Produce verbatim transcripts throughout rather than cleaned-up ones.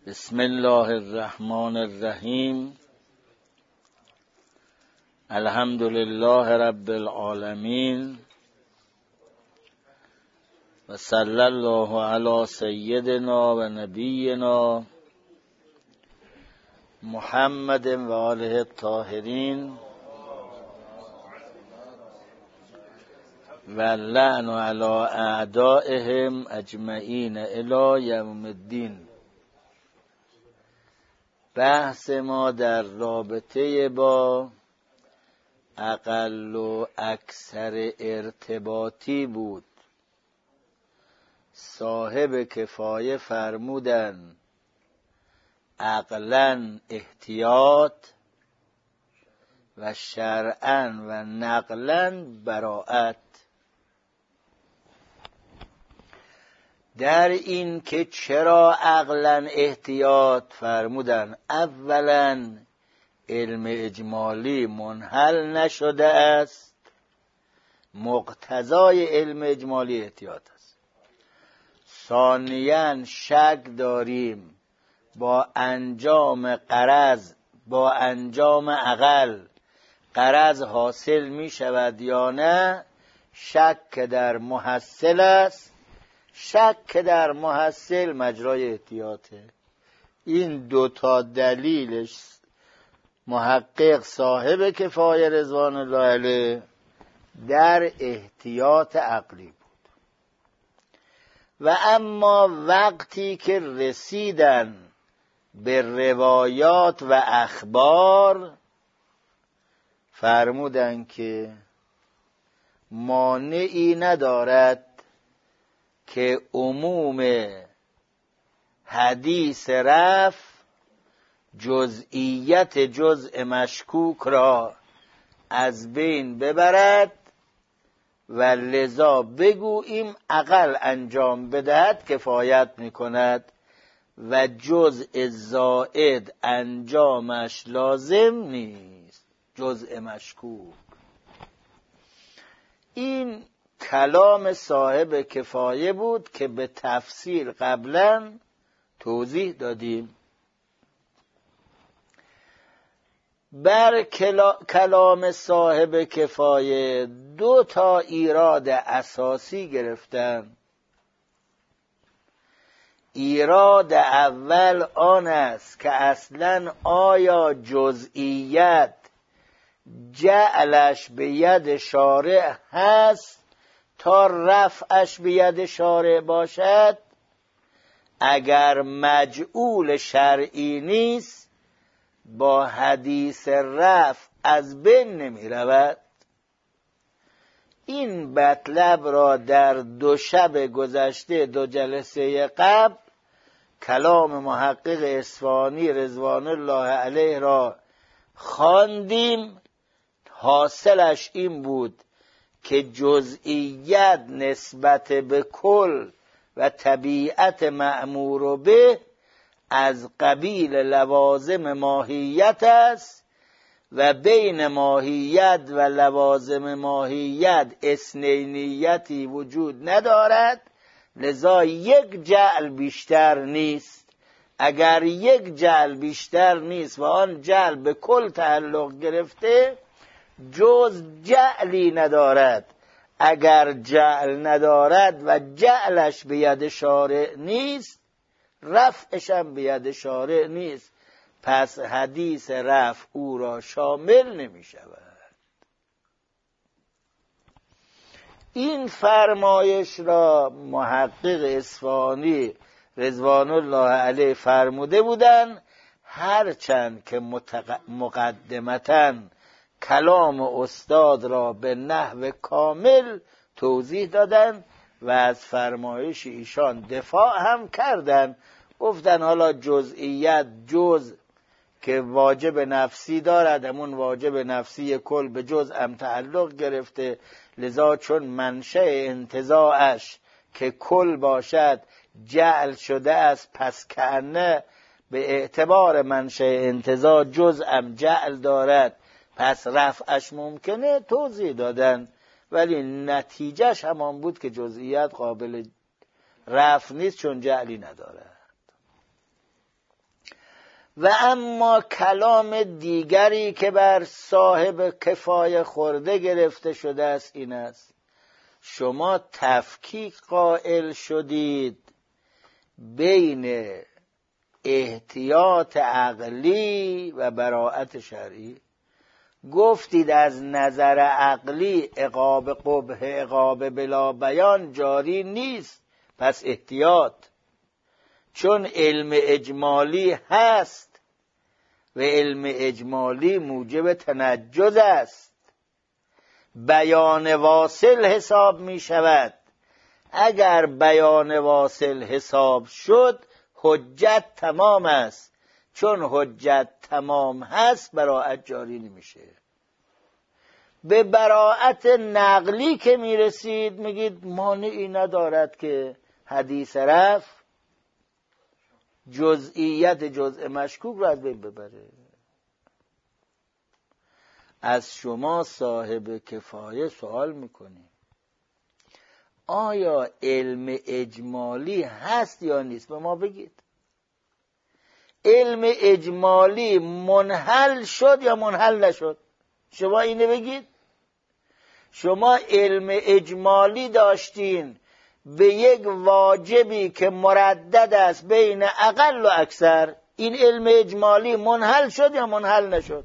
بسم الله الرحمن الرحیم. الحمد لله رب العالمین و صلی الله علی سیدنا و نبینا محمد و آله الطاهرین و لعن علی اعدائهم اجمعین الی یوم الدین. بحث ما در رابطه با اقل و اکثر ارتباطی بود. صاحب کفایه فرمودن عقلاً احتیاط و شرعاً و نقلاً براءت. در این که چرا عقلاً احتیاط فرمودن؟ اولاً علم اجمالی منحل نشده است، مقتضای علم اجمالی احتیاط است. ثانیاً شک داریم با انجام غرض با انجام عقل غرض حاصل می شود یا نه. شک در محصل است، شک در محصل مجرای احتیاطه. این دوتا دلیلش محقق صاحب کفایه رضوان الله علیه در احتیاط عقلی بود. و اما وقتی که رسیدن به روایات و اخبار فرمودن که مانعی ندارد که عموم حدیث رفع جزئیت جزء مشکوک را از بین ببرد و لذا بگوییم عقل انجام بدهد کفایت میکند و جزء زائد انجامش لازم نیست. جزء مشکوک. این کلام صاحب کفایه بود که به تفصیل قبلا توضیح دادیم. بر کلام صاحب کفایه دو تا ایراد اساسی گرفتن. ایراد اول آن است که اصلا آیا جزئیت جعلش به ید شارع هست تا رفعش به ید شارع باشد؟ اگر مجعول شرعی نیست با حدیث رفع از بین نمی رود. این مطلب را در دو شب گذشته دو جلسه قبل کلام محقق اصفهانی رضوان الله علیه را خواندیم. حاصلش این بود که جزئیت نسبت به کل و طبیعت مأمور به از قبیل لوازم ماهیت است و بین ماهیت و لوازم ماهیت اثنینیتی وجود ندارد، لذا یک جعل بیشتر نیست. اگر یک جعل بیشتر نیست و آن جعل به کل تعلق گرفته، جز جعلی ندارد. اگر جعل ندارد و جعلش به ید شارع نیست، رفعش هم به ید شارع نیست، پس حدیث رفع او را شامل نمی شود. این فرمایش را محقق اصفهانی رضوان الله علیه فرموده بودند، هرچند که مقدمتاً کلام استاد را به نحو کامل توضیح دادن و از فرمایش ایشان دفاع هم کردن. گفتن حالا جزئیت جز که واجب نفسی دارد، همون واجب نفسی کل به جز هم تعلق گرفته، لذا چون منشأ انتزاعش که کل باشد جعل شده است، پس کأنه به اعتبار منشأ انتزاع جز هم جعل دارد، پس رفعش ممکنه. توضیح دادن ولی نتیجهش همان بود که جزئیات قابل رفع نیست چون جعلی ندارد. و اما کلام دیگری که بر صاحب کفایه خورده گرفته شده است این است: شما تفکیک قائل شدید بین احتیاط عقلی و براءت شرعی. گفتید از نظر عقلی عقاب قبح عقاب بلا بیان جاری نیست، پس احتیاط، چون علم اجمالی هست و علم اجمالی موجب تنجز است، بیان واصل حساب می شود. اگر بیان واصل حساب شد حجت تمام است، چون حجت تمام هست براءت جاری نمیشه. به براءت نقلی که میرسید میگید مانعی ندارد که حدیث رفع جزئیت جزء مشکوک رو از بین ببره. از شما صاحب کفایه سوال میکنیم آیا علم اجمالی هست یا نیست؟ به ما بگید. علم اجمالی منحل شد یا منحل نشد؟ شما اینه بگید. شما علم اجمالی داشتین به یک واجبی که مردد است بین اقل و اکثر، این علم اجمالی منحل شد یا منحل نشد؟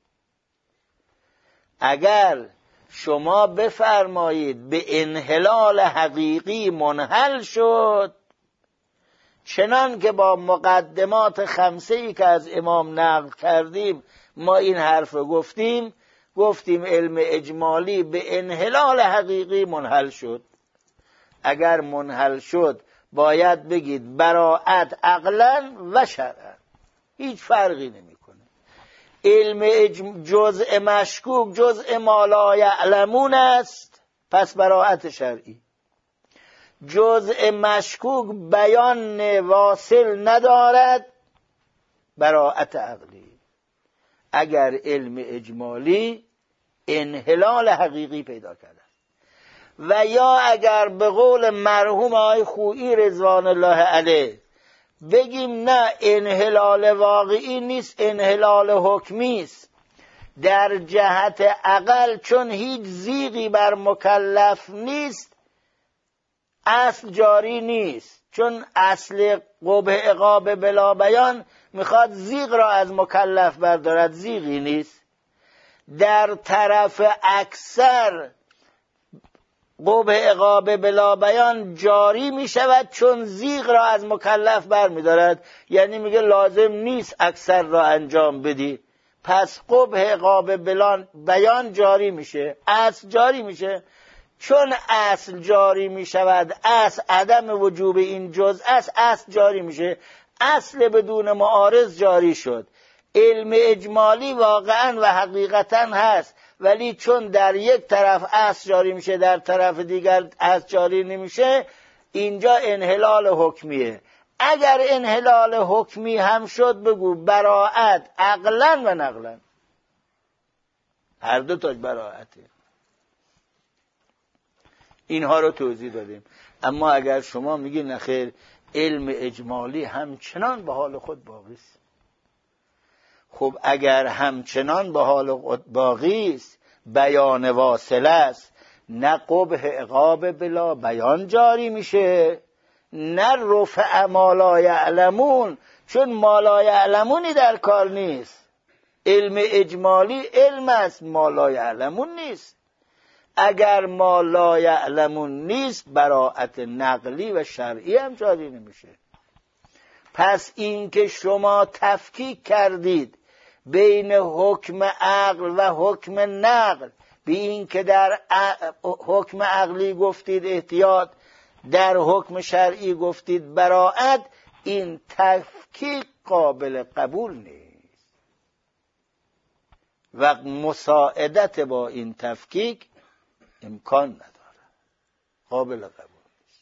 اگر شما بفرمایید به انحلال حقیقی منحل شد، چنان که با مقدمات خمسه ای که از امام نقل کردیم ما این حرف رو گفتیم، گفتیم علم اجمالی به انحلال حقیقی منحل شد. اگر منحل شد باید بگید براءت عقلا و شرعا، هیچ فرقی نمیکنه. علم اجم... جزء مشکوک جزء ما لا یعلمون است، پس براءت شرعی. جزء مشکوک بیان واصل ندارد، براءت عقلی. اگر علم اجمالی انحلال حقیقی پیدا کرده و یا اگر به قول مرحوم آقای خویی رضوان الله علیه بگیم نه انحلال واقعی نیست، انحلال حکمی است، در جهت عقل چون هیچ زیغی بر مکلف نیست اصل جاری نیست، چون اصل قبح عقاب بلا بیان میخواد زیغ را از مکلف بردارد، زیغی نیست. در طرف اکثر قبح عقاب بلا بیان جاری می شود چون زیغ را از مکلف بر می دارد، یعنی میگه لازم نیست اکثر را انجام بدی، پس قبح عقاب بلا بیان جاری میشه، اصل جاری میشه. چون اصل جاری می شود، اصل عدم وجوب این جزء است، اصل جاری میشه، اصل بدون معارض جاری شد. علم اجمالی واقعا و حقیقتا هست، ولی چون در یک طرف اصل جاری میشه در طرف دیگر اصل جاری نمیشه، اینجا انحلال حکمیه. اگر انحلال حکمی هم شد بگو براءت عقلا و نقلا، هر دو تاش براءته. اینها رو توضیح دادیم. اما اگر شما میگی نخیر علم اجمالی همچنان به حال خود باقی است، خب اگر همچنان به حال خود باقی است بیان واصل است، نه قبح عقاب بلا بیان جاری میشه نه رفع ما لا یعلمون، چون ما لا یعلمونی در کار نیست. علم اجمالی علم است، ما لا یعلمون نیست. اگر ما لا یعلمون نیست براءت نقلی و شرعی هم جاری نمیشه. پس این که شما تفکیک کردید بین حکم عقل و حکم نقل، به این که در حکم عقلی گفتید احتیاط، در حکم شرعی گفتید براءت، این تفکیک قابل قبول نیست و مساعدت با این تفکیک امکان نداره، قابل قبول نیست.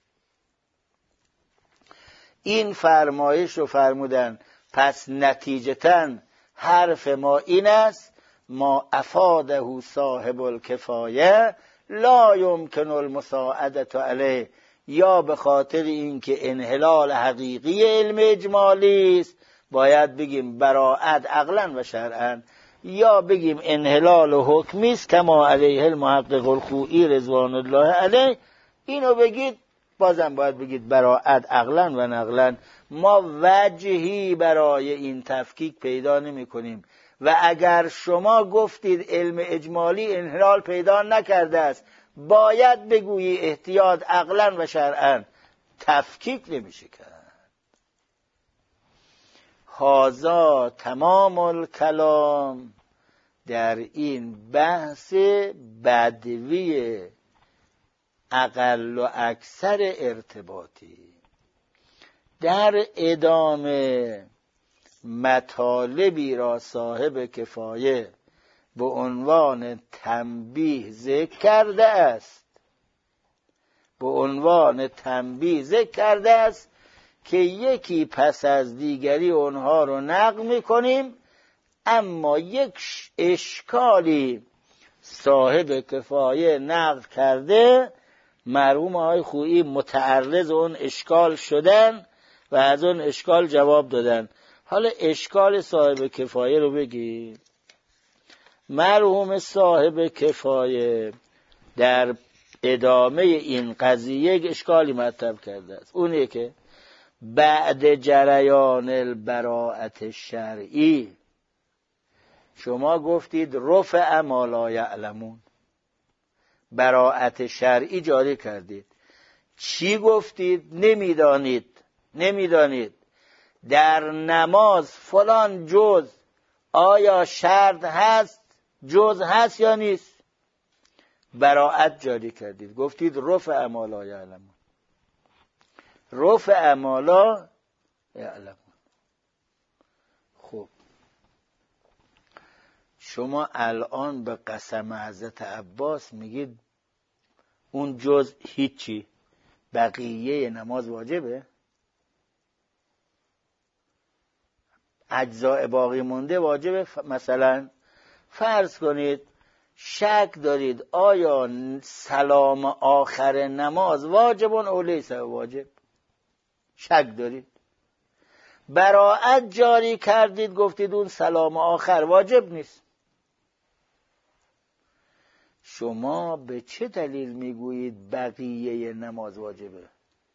این فرمایش رو فرمودن. پس نتیجتاً حرف ما این است: ما افاده صاحب الکفایه لا یمکن المساعدت علیه، یا به خاطر اینکه انحلال حقیقی علم اجمالی است باید بگیم براءت عقلا و شرعا، یا بگیم انحلال و حکمی است کما علیه المحقق الخوئی رضوان الله علیه. اینو بگید، بازم باید بگید براءت عقلا و نقلا. ما وجهی برای این تفکیک پیدا نمی کنیم و اگر شما گفتید علم اجمالی انحلال پیدا نکرده است، باید بگویی احتیاط عقلا و شرعا. تفکیک نمیشه کرد. هذا تمام الکلام در این بحث بدوی اقل و اکثر ارتباطی. در ادامه مطالبی را صاحب کفایه به عنوان تنبیه ذکر کرده است به عنوان تنبیه ذکر کرده است که یکی پس از دیگری اونها رو نقل می‌کنیم، اما یک اشکالی صاحب کفایه نقل کرده، مرحوم آقای خویی متعرض اون اشکال شدن و از اون اشکال جواب دادن. حالا اشکال صاحب کفایه رو بگی. مرحوم صاحب کفایه در ادامه این قضیه یک اشکالی مطرح کرده است. اونیه که بعد جریان البراءت شرعی شما گفتید رفع ما لا یعلمون، براءت شرعی جاری کردید. چی گفتید؟ نمیدانید نمیدانید در نماز فلان جز آیا شرط هست، جز هست یا نیست؟ براءت جاری کردید، گفتید رفع ما لا یعلمون، رفع ما لا یعلمون. خب شما الان به قسم حضرت عباس میگید اون جز هیچی، بقیه نماز واجبه؟ اجزاء باقی مونده واجبه؟ مثلا فرض کنید شک دارید آیا سلام آخر نماز واجبون او لیس واجب، شک دارید، براءت جاری کردید، گفتید اون سلام آخر واجب نیست. شما به چه دلیل میگویید بقیه نماز واجبه؟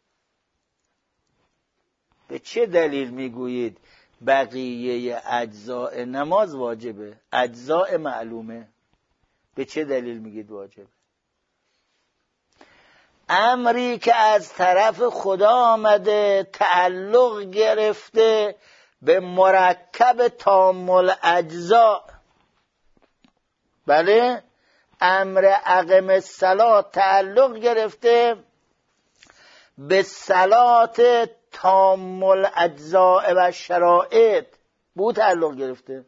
به چه دلیل میگویید بقیه اجزاء نماز واجبه؟ اجزاء معلومه، به چه دلیل میگید واجبه؟ امری که از طرف خدا آمده تعلق گرفته به مرکب تام الاجزاء. بله، امر اقم الصلاة تعلق گرفته به صلات تام الاجزاء و شرائط بود، تعلق گرفته.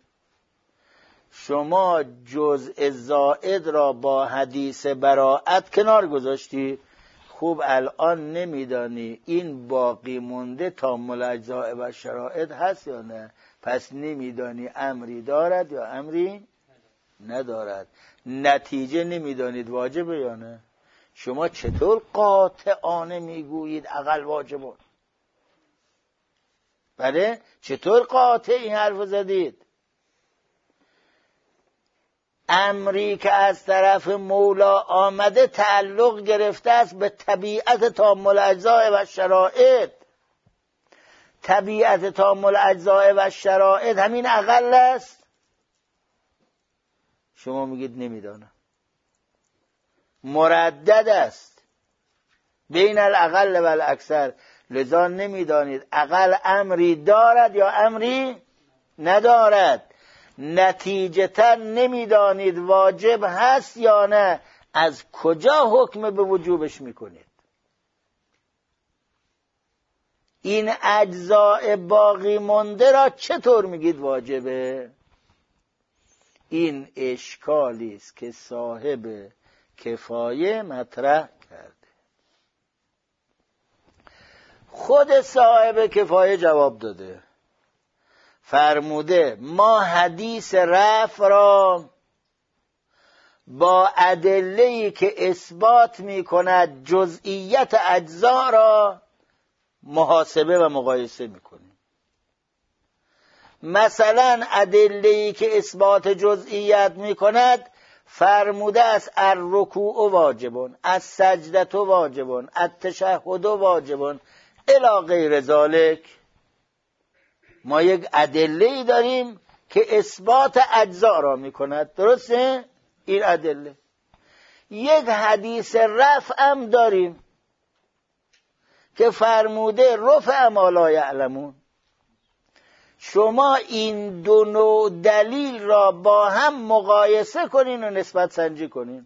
شما جزء زائد را با حدیث براءت کنار گذاشتی. خوب الان نمیدانی این باقی مونده تام الاجزاء و شرائط هست یا نه، پس نمیدانی امری دارد یا امری ندارد، نتیجه نمیدانید واجبه یا نه. شما چطور قاطعانه میگویید اقل واجبه؟ بله، چطور قاطع این حرف زدید؟ امری که از طرف مولا آمده تعلق گرفته است به طبیعت تام الاجزاء و شرائط. طبیعت تام الاجزاء و شرائط همین اقل است. شما میگید نمیدانم، مردد است بین الاقل و الاکثر، لذا نمیدانید اقل امری دارد یا امری ندارد، نتیجتا نمیدانید واجب هست یا نه، از کجا حکم به وجوبش میکنید؟ این اجزاء باقی مونده را چطور میگید واجبه؟ این اشکالی است که صاحب کفایه مطرح کرده. خود صاحب کفایه جواب داده، فرموده ما حدیث رفع را با ادله‌ای که اثبات می‌کند جزئیت اجزا را محاسبه و مقایسه می‌کنیم. مثلا ادله‌ای که اثبات جزئیت میکند فرموده است الرکوع واجبون، السجدة واجبون، التشهد واجبون الی غیر ذلک. ما یک ادله‌ای داریم که اثبات اجزا را میکند، درسته؟ این ادله. یک حدیث رفع هم داریم که فرموده رفع ما لا یعلمون. شما این دو نوع دلیل را با هم مقایسه کنین و نسبت سنجی کنین.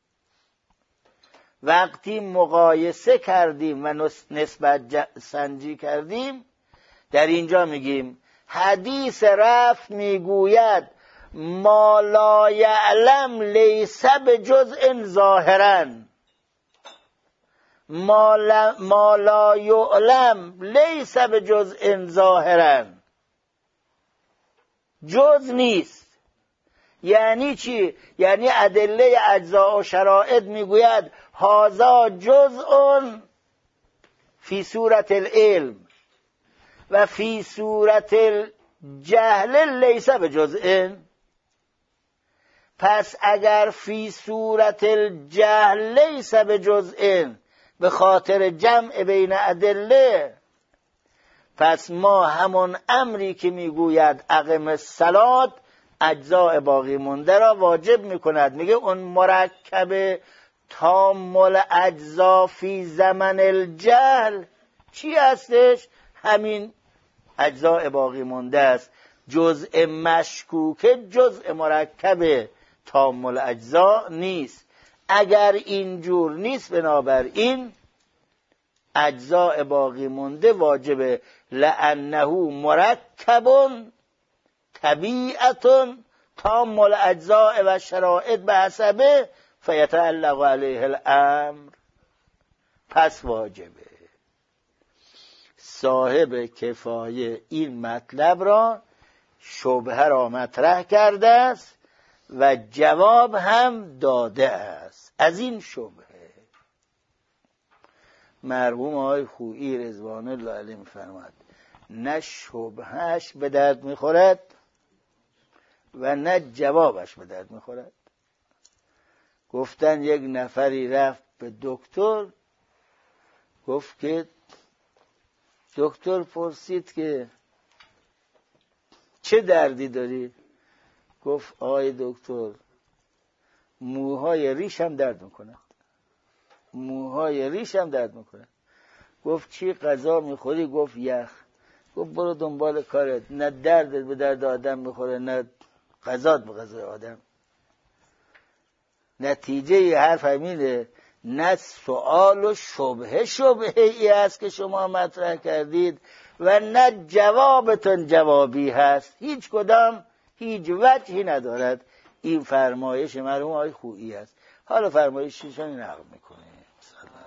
وقتی مقایسه کردیم و نسبت سنجی کردیم، در اینجا میگیم حدیث رفع میگوید ما لا یعلم لیس بجزء ظاهرا، ما لا یعلم لیس بجزء ظاهرا، جز نیست. یعنی چی؟ یعنی ادله اجزا و شرائط میگوید هذا جزء فی صورت العلم و فی صورت الجهل لیس بجزء. پس اگر فی صورت الجهل لیس بجزء، به خاطر جمع بین ادله، پس ما همون امری که میگوید اقم الصلاة اجزاء باقی مونده را واجب میکند. میگه اون مرکب تام الاجزا فی زمن الجهل چی هستش؟ همین اجزاء باقی مونده است. جزء مشکوک جزء مرکب تام الاجزا نیست. اگر اینجور نیست، بنابراین اجزاء باقی مونده واجبه، لانه مرکب طبیعت تام الاجزاء و شرائط به حسبه فیتعلق علیه الامر، پس واجبه. صاحب کفایه این مطلب را شبهه را مطرح کرده است و جواب هم داده است. از این شبهه مرحوم آقای خویی رضوان الله علیه می‌فرماید نه شبهش به درد میخورد و نه جوابش به درد میخورد. گفتن یک نفری رفت به دکتر، گفت که دکتر پرسید که چه دردی داری؟ گفت آقای دکتر موهای ریشم درد میکنه، موهای ریشم درد میکنه. گفت چی غذا میخوری؟ گفت یخ. گفت برو دنبال کارت، نه دردت به درد آدم میخوره نه غذات به غذای آدم. نتیجه حرف همینه، نه سوال و شبهه شبهه ای است که شما مطرح کردید و نه جوابتون جوابی هست. هیچ کدام هیچ وجهی ندارد. این فرمایش مرحوم آقای خویی است. حالا فرمایششون نقل میکنه.